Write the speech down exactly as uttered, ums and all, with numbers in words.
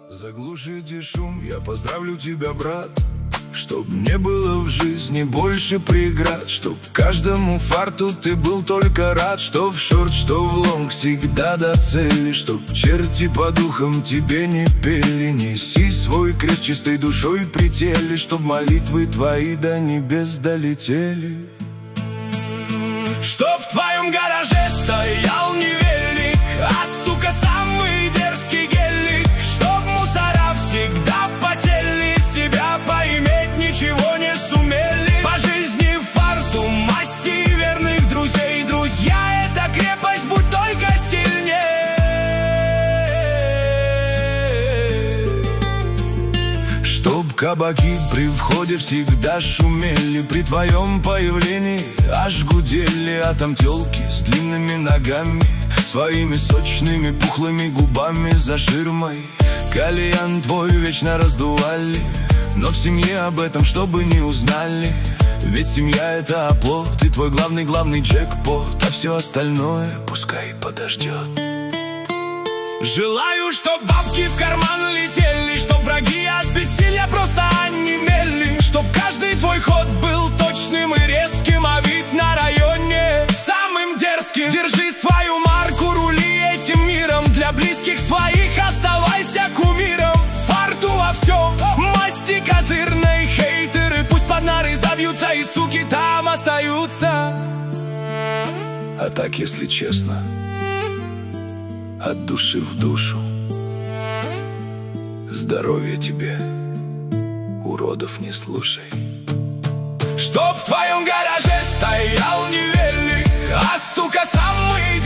Заглушите шум, я поздравлю тебя, брат. Чтоб не было в жизни больше преград, чтоб каждому фарту ты был только рад. Что в шорт, что в лонг, всегда до цели. Чтоб черти по духам тебе не пели. Неси свой крест чистой душой при теле. Чтоб молитвы твои до небес долетели. Чтоб в твоем гараже стоял не велик, а, сука, самый дерзкий гелик. Чтоб мусора всегда потели, с тебя поиметь ничего не сумели. По жизни фарту, масти верных друзей. Друзья — это крепость, будь только сильнее. Чтоб кабаки при входе всегда шумели, при твоем появлении аж гудели. А там тёлки с длинными ногами, своими сочными пухлыми губами за ширмой кальян твой вечно раздували. Но в семье об этом чтобы не узнали. Ведь семья — это оплот и твой главный-главный джекпот. А все остальное пускай подождет. Желаю, чтоб бабки в карман летели, чтоб враги от бессилия просто онемели. Чтоб каждый твой ход был точным и резким, а вид на районе самым дерзким. Держи свою марку, рули этим миром. Для близких своих оставайся кумиром. Фарту во всем, масти козырной. Хейтеры пусть под нары забьются, и суки там остаются. А так, если честно, от души в душу, здоровья тебе, уродов не слушай. Чтоб в твоем гараже стоял не велик, а, сука, самый